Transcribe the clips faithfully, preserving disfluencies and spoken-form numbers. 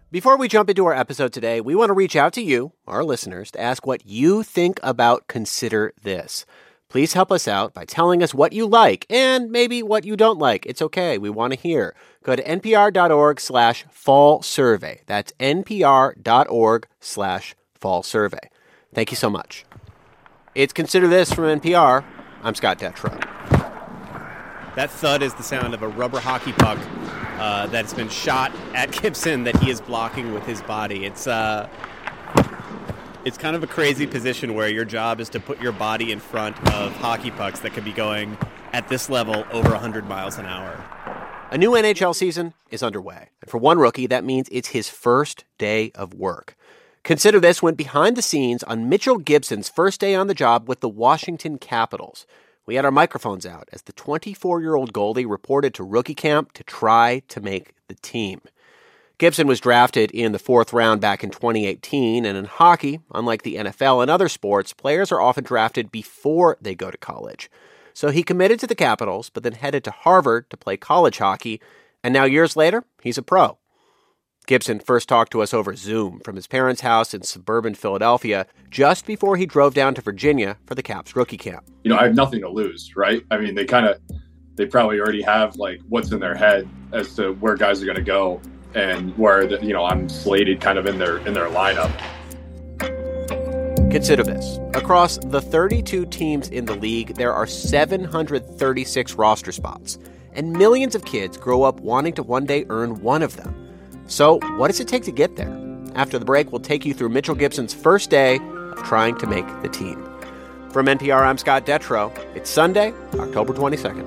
Before we jump into our episode today, we want to reach out to you, our listeners, to ask what you think about Consider This. Please help us out by telling us what you like and maybe what you don't like. It's okay. We want to hear. Go to npr.org slash fall survey. That's npr.org slash fall survey. Thank you so much. It's Consider This from N P R. I'm Scott Detrow. That thud is the sound of a rubber hockey puck uh, that's been shot at Gibson that he is blocking with his body. It's uh, it's kind of a crazy position where your job is to put your body in front of hockey pucks that could be going at this level over one hundred miles an hour. A new N H L season is underway. And for one rookie, that means it's his first day of work. Consider This went behind the scenes on Mitchell Gibson's first day on the job with the Washington Capitals. We had our microphones out as the twenty-four-year-old goalie reported to rookie camp to try to make the team. Gibson was drafted in the fourth round back in twenty eighteen, and in hockey, unlike the N F L and other sports, players are often drafted before they go to college. So he committed to the Capitals, but then headed to Harvard to play college hockey, and now years later, he's a pro. Gibson first talked to us over Zoom from his parents' house in suburban Philadelphia just before he drove down to Virginia for the Caps rookie camp. You know, I have nothing to lose, right? I mean, they kind of, they probably already have like what's in their head as to where guys are going to go and where, the, you know, I'm slated kind of in their in their lineup. Consider this. Across the thirty-two teams in the league, there are seven hundred thirty-six roster spots, and millions of kids grow up wanting to one day earn one of them. So what does it take to get there? After the break, we'll take you through Mitchell Gibson's first day of trying to make the team. From N P R, I'm Scott Detrow. It's Sunday, October twenty-second.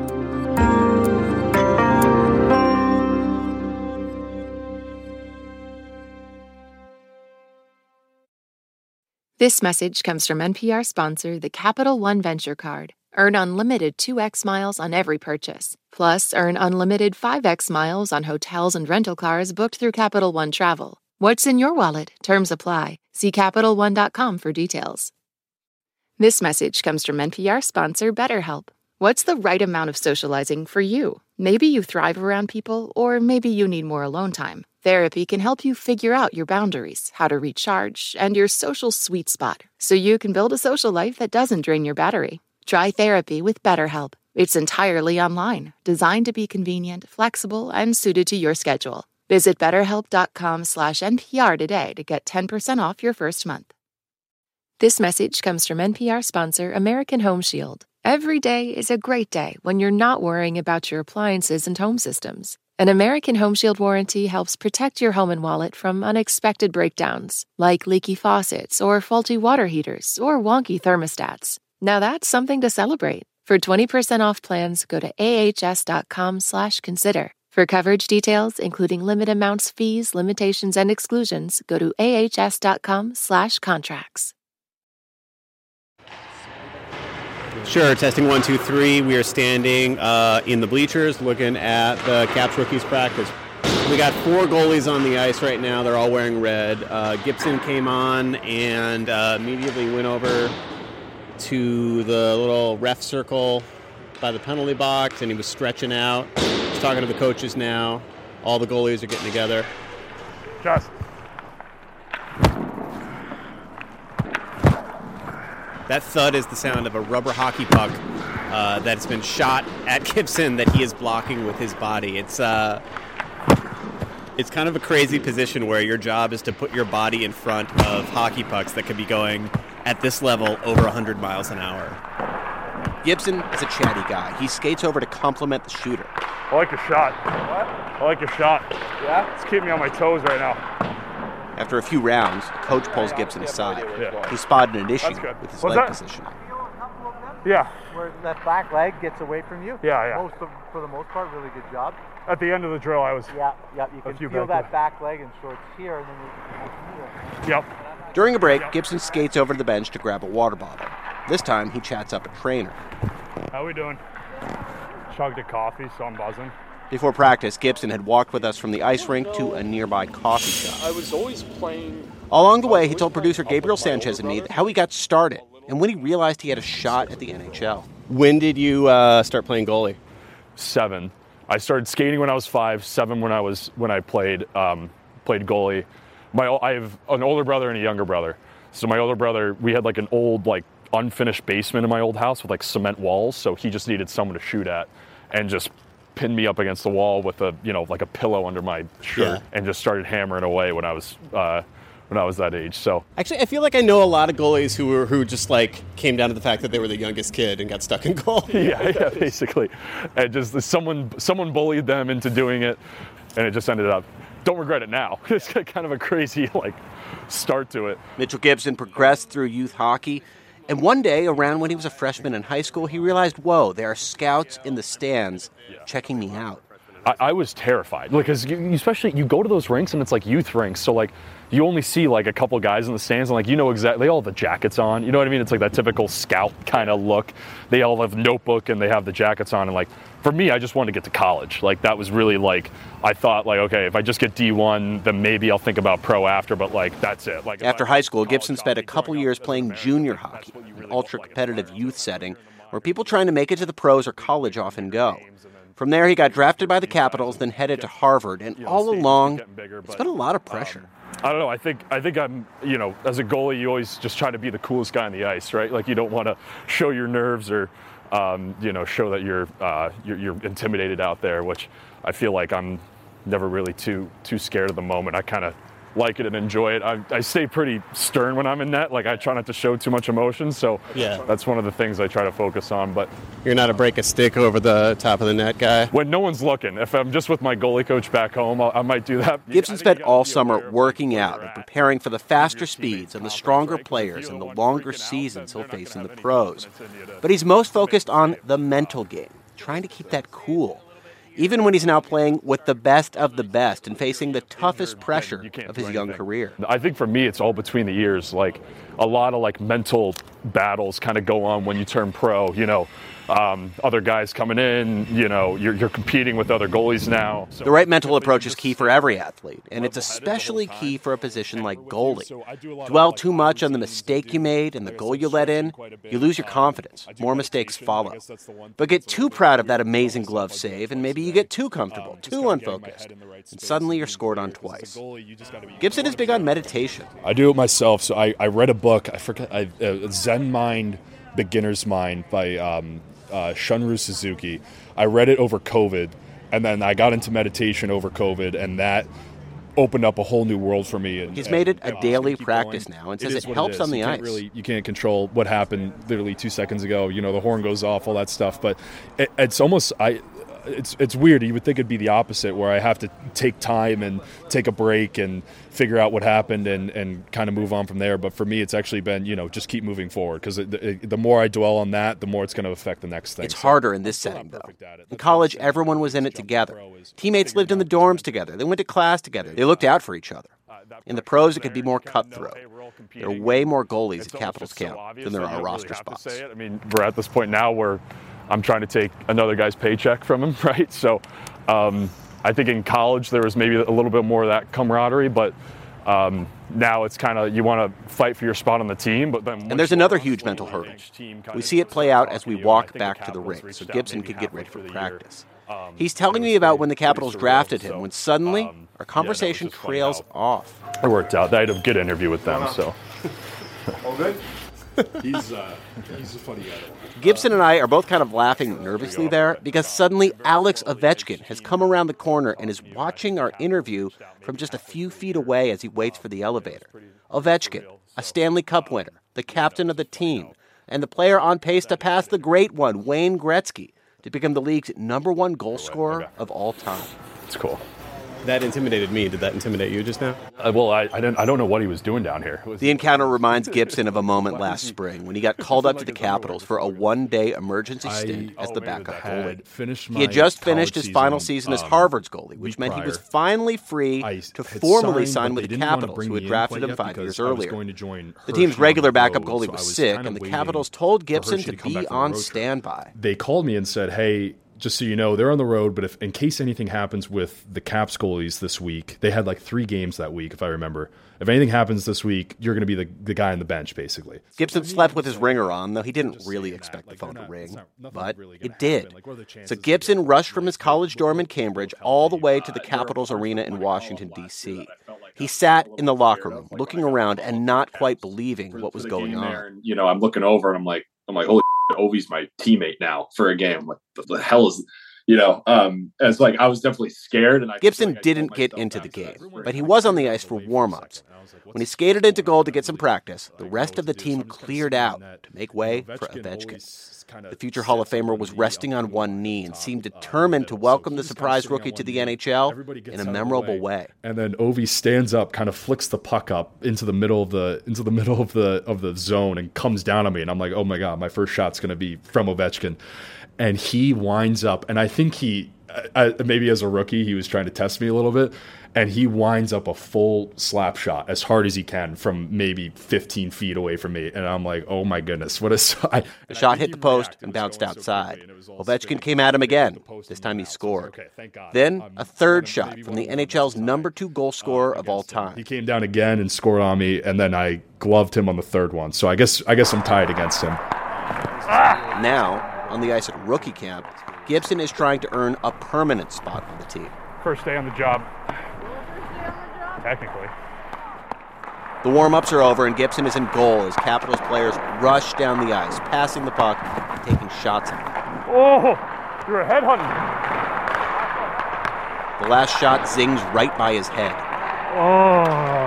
This message comes from N P R sponsor, the Capital One Venture Card. Earn unlimited two x miles on every purchase. Plus, earn unlimited five x miles on hotels and rental cars booked through Capital One Travel. What's in your wallet? Terms apply. See Capital One dot com for details. This message comes from N P R sponsor, BetterHelp. What's the right amount of socializing for you? Maybe you thrive around people, or maybe you need more alone time. Therapy can help you figure out your boundaries, how to recharge, and your social sweet spot, so you can build a social life that doesn't drain your battery. Try therapy with BetterHelp. It's entirely online, designed to be convenient, flexible, and suited to your schedule. Visit betterhelp.com slash NPR today to get ten percent off your first month. This message comes from N P R sponsor, American Home Shield. Every day is a great day when you're not worrying about your appliances and home systems. An American Home Shield warranty helps protect your home and wallet from unexpected breakdowns, like leaky faucets or faulty water heaters or wonky thermostats. Now that's something to celebrate. For twenty percent off plans, go to ahs.com slash consider. For coverage details, including limit amounts, fees, limitations, and exclusions, go to ahs.com slash contracts. Sure, testing one, two, three. We are standing uh, in the bleachers looking at the Caps rookies practice. We got four goalies on the ice right now. They're all wearing red. Uh, Gibson came on and uh, immediately went over to the little ref circle by the penalty box, and he was stretching out. He's talking to the coaches now. All the goalies are getting together. Just. That thud is the sound of a rubber hockey puck uh, that's been shot at Gibson that he is blocking with his body. It's uh, it's kind of a crazy position where your job is to put your body in front of hockey pucks that could be going at this level over one hundred miles an hour. Gibson is a chatty guy. He skates over to compliment the shooter. I like your shot. What? I like your shot. Yeah? It's keeping me on my toes right now. After a few rounds, the coach pulls Gibson aside. Yeah. He spotted an issue with his What's leg that? position. Yeah. Where that back leg gets away from you. Yeah, yeah. Most of, for the most part, really good job. At the end of the drill, I was... Yeah, yeah. You can few feel back that back leg and shorts here, and then you... Yep. During a break, Gibson skates over to the bench to grab a water bottle. This time, he chats up a trainer. How we doing? Chugged a coffee, so I'm buzzing. Before practice, Gibson had walked with us from the ice rink to a nearby coffee shop. I was always playing... Along the way, he told producer Gabriel Sanchez and me how he got started and when he realized he had a shot at the N H L. When did you uh, start playing goalie? Seven. I started skating when I was five, seven when I was when I played um, played goalie. My I have an older brother and a younger brother. So my older brother, we had like an old like unfinished basement in my old house with like cement walls. So he just needed someone to shoot at, and just pinned me up against the wall with a you know like a pillow under my shirt, yeah. and just started hammering away when I was. Uh, when I was that age. So actually, I feel like I know a lot of goalies who were who just like came down to the fact that they were the youngest kid and got stuck in goal. yeah, yeah, basically. And just someone someone bullied them into doing it, and it just ended up. Don't regret it now. It's kind of a crazy like start to it. Mitchell Gibson progressed through youth hockey, and one day, around when he was a freshman in high school, he realized, whoa, there are scouts in the stands checking me out. I, I was terrified, because like, especially you go to those rinks and it's like youth rinks, so like you only see like a couple guys in the stands, and like you know exactly, they all have the jackets on, you know what I mean? It's like that typical scout kind of look. They all have notebook and they have the jackets on, and like for me, I just wanted to get to college. Like that was really like, I thought like, okay, if I just get D one, then maybe I'll think about pro after, but like that's it. Like after high school, Gibson spent a couple years playing junior hockey, an ultra-competitive youth setting where people trying to make it to the pros or college often go. From there, he got drafted by the Capitals, then headed to Harvard, and all along, it's been a lot of pressure. I don't know. I think I think I'm, you know, as a goalie, you always just try to be the coolest guy on the ice, right? Like you don't want to show your nerves or, um, you know, show that you're, uh, you're you're intimidated out there. Which I feel like I'm never really too too scared of the moment. I kind of like it and enjoy it. I, I stay pretty stern when I'm in net. Like I try not to show too much emotion. So yeah. That's one of the things I try to focus on. But you're not a break a stick over the top of the net guy? When no one's looking. If I'm just with my goalie coach back home, I'll, I might do that. Gibson spent all summer working out and preparing for the faster speeds and the stronger players and the longer seasons he'll face in the pros. But he's most focused on the mental game, trying to keep that cool. Even when he's now playing with the best of the best and facing the toughest pressure of his young career. I think for me, it's all between the ears. Like a lot of like mental battles kind of go on when you turn pro, you know. Um, other guys coming in, you know, you're, you're competing with other goalies now. So the right mental approach is key for every athlete, and it's especially key for a position like goalie. Dwell too much on the mistake you made and the goal you let in, you lose your confidence. More mistakes follow. But get too proud of that amazing glove save, and maybe you get too comfortable, too unfocused, and suddenly you're scored on twice. Gibson is big on meditation. I do it myself. So I, I read a book, I forget, I, uh, Zen Mind, Beginner's Mind by um, uh, Shunryu Suzuki. I read it over COVID, and then I got into meditation over COVID, and that opened up a whole new world for me. And, He's made it a daily practice now and says it, it helps it on the you ice. Can't really, you can't control what happened literally two seconds ago. You know, the horn goes off, all that stuff. But it, it's almost I. It's it's weird. You would think it'd be the opposite, where I have to take time and take a break and figure out what happened and, and kind of move on from there. But for me, it's actually been, you know, just keep moving forward, because the more I dwell on that, the more it's going to affect the next thing. It's so harder in this setting, though. In college, everyone was in it together. Teammates lived in the dorms together. They went to class together. They looked out for each other. In the pros, it could be more cutthroat. There are way more goalies at Capitals camp than there are roster spots. I mean, we're at this point now where I'm trying to take another guy's paycheck from him, right? So um, I think in college there was maybe a little bit more of that camaraderie, but um, now it's kind of, you want to fight for your spot on the team. But then and there's another huge mental hurdle. We see it play out as we walk back to the rink, so Gibson could get ready for practice. He's telling me about when the Capitals drafted him, when suddenly our conversation trails off. It worked out. I had a good interview with them, so. All good? He's, uh, he's a funny guy. Gibson and I are both kind of laughing nervously there because suddenly Alex Ovechkin has come around the corner and is watching our interview from just a few feet away as he waits for the elevator. Ovechkin, a Stanley Cup winner, the captain of the team, and the player on pace to pass the great one, Wayne Gretzky, to become the league's number one goal scorer of all time. It's cool. That intimidated me. Did that intimidate you just now? Uh, well, I I, didn't, I don't know what he was doing down here. The encounter reminds Gibson of a moment last spring when he got called up to the Capitals for a one-day emergency stint as the backup goalie. He had just finished his final season as Harvard's goalie, which meant he was finally free to formally sign with the Capitals, who had drafted him five years earlier. The team's regular backup goalie was sick, and the Capitals told Gibson to be on standby. They called me and said, hey, just so you know, they're on the road, but if in case anything happens with the Caps goalies this week, they had like three games that week, if I remember. If anything happens this week, you're going to be the, the guy on the bench, basically. Gibson slept with his ringer on, though he didn't really expect the phone to ring. But it did. So Gibson rushed from his college dorm in Cambridge all the way to the Capitals arena in Washington, D C He sat in the locker room, looking around and not quite believing what was going on. And, you know, I'm looking over and I'm like, I'm like, holy shit, Ovi's my teammate now for a game. Like, what the hell is, you know? Um, and it's like I was definitely scared. And I Gibson like didn't get into the game, but he was on the ice for warm-ups. When he skated into goal to get some practice, the rest of the team cleared out to make way for Ovechkin. The future Hall of Famer was resting on one knee and seemed determined to welcome the surprise rookie to the N H L in a memorable way. And then Ovi stands up, kind of flicks the puck up into the middle of the into the middle of the of the zone and comes down on me. And I'm like, oh my God, my first shot's going to be from Ovechkin. And he winds up, and I think he, uh, maybe as a rookie, he was trying to test me a little bit. And he winds up a full slap shot as hard as he can from maybe fifteen feet away from me. And I'm like, oh my goodness, what a... The shot hit the post and bounced outside. Ovechkin came at him again. This time he scored. Then a third shot from the N H L's number two goal scorer of all time. He came down again and scored on me, and then I gloved him on the third one. So I guess I guess I'm tied against him. Now, on the ice at rookie camp, Gibson is trying to earn a permanent spot on the team. First day on the job. Technically. The warm-ups are over, and Gibson is in goal as Capitals players rush down the ice, passing the puck and taking shots at him. Oh, you're a headhunter. The last shot zings right by his head. Oh.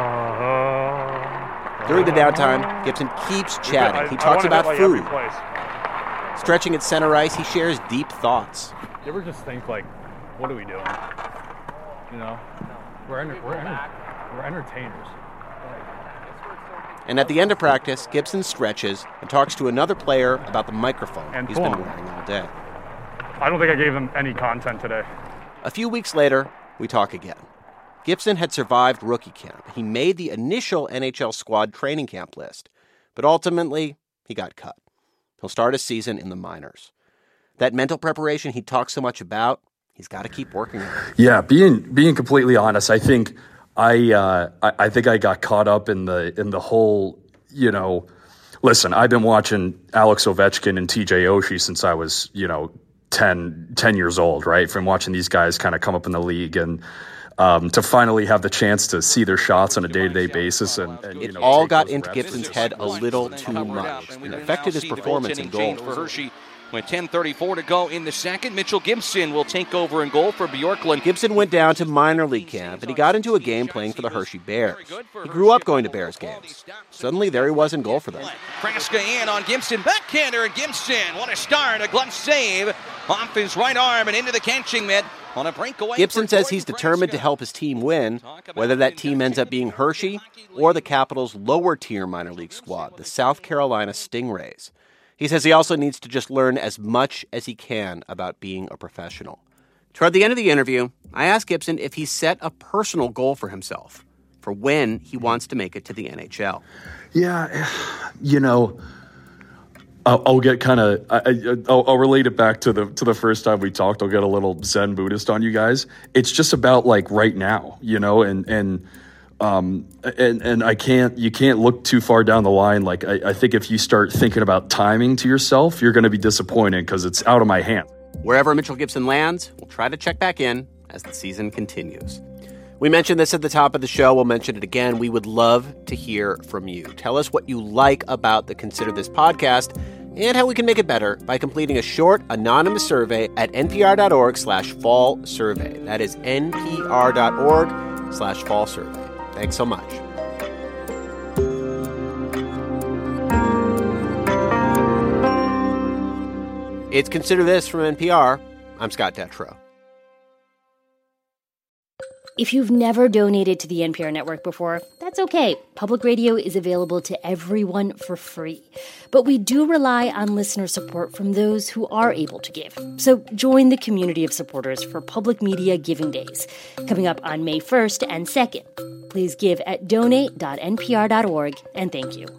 During the downtime, Gibson keeps chatting. He talks about food. Stretching at center ice, he shares deep thoughts. You ever just think, like, what are we doing? You know? We're, enter- we're, enter- we're entertainers. And at the end of practice, Gibson stretches and talks to another player about the microphone and he's been wearing all day. I don't think I gave them any content today. A few weeks later, we talk again. Gibson had survived rookie camp. He made the initial N H L squad training camp list, but ultimately, he got cut. He'll start his season in the minors. That mental preparation he talks so much about, he's got to keep working on it. Yeah, being being completely honest, I think I, uh, I I think I got caught up in the in the whole, you know, listen, I've been watching Alex Ovechkin and T J Oshie since I was, you know, ten, ten years old, right? From watching these guys kind of come up in the league and um, to finally have the chance to see their shots on a day-to-day basis. And, and you It know, all take got those into reps. Gibson's head a little too much and affected his performance in goal. For Hershey. With ten thirty-four to go in the second, Mitchell Gibson will take over in goal for Bjorklund. Gibson went down to minor league camp, and he got into a game playing for the Hershey Bears. He grew up going to Bears games. Suddenly, there he was in goal for them. Kraska in on Gibson. Backhander and Gibson. What a start. A glove save off his right arm and into the catching mitt on a breakaway. Gibson says he's determined to help his team win, whether that team ends up being Hershey or the Capitals' lower-tier minor league squad, the South Carolina Stingrays. He says he also needs to just learn as much as he can about being a professional. Toward the end of the interview, I asked Gibson if he set a personal goal for himself, for when he wants to make it to the N H L. Yeah, you know, I'll, I'll get kind of, I'll, I'll relate it back to the to the first time we talked. I'll get a little Zen Buddhist on you guys. It's just about like right now, you know, and and. Um, and, and I can't, you can't look too far down the line. Like, I, I think if you start thinking about timing to yourself, you're going to be disappointed because it's out of my hands. Wherever Mitchell Gibson lands, we'll try to check back in as the season continues. We mentioned this at the top of the show. We'll mention it again. We would love to hear from you. Tell us what you like about the Consider This podcast and how we can make it better by completing a short, anonymous survey at npr.org slash fall survey. That is npr.org slash fall survey. Thanks so much. It's Consider This from N P R. I'm Scott Detrow. If you've never donated to the N P R network before, that's okay. Public radio is available to everyone for free. But we do rely on listener support from those who are able to give. So join the community of supporters for Public Media Giving Days, coming up on May first and second. Please give at donate dot n p r dot org, and thank you.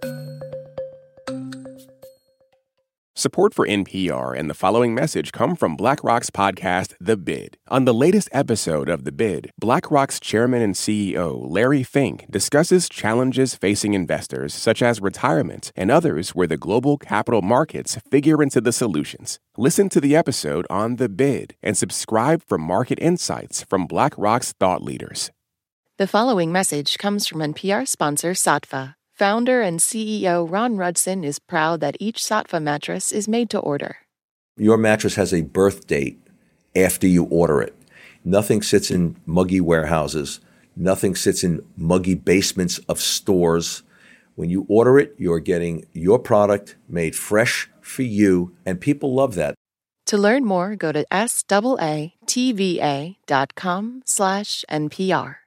Support for N P R and the following message come from BlackRock's podcast, The Bid. On the latest episode of The Bid, BlackRock's chairman and C E O, Larry Fink, discusses challenges facing investors, such as retirement and others where the global capital markets figure into the solutions. Listen to the episode on The Bid and subscribe for market insights from BlackRock's thought leaders. The following message comes from N P R sponsor Saatva. Founder and C E O Ron Rudson is proud that each Saatva mattress is made to order. Your mattress has a birth date after you order it. Nothing sits in muggy warehouses. Nothing sits in muggy basements of stores. When you order it, you're getting your product made fresh for you, and people love that. To learn more, go to S A A T V A dot com slash N P R.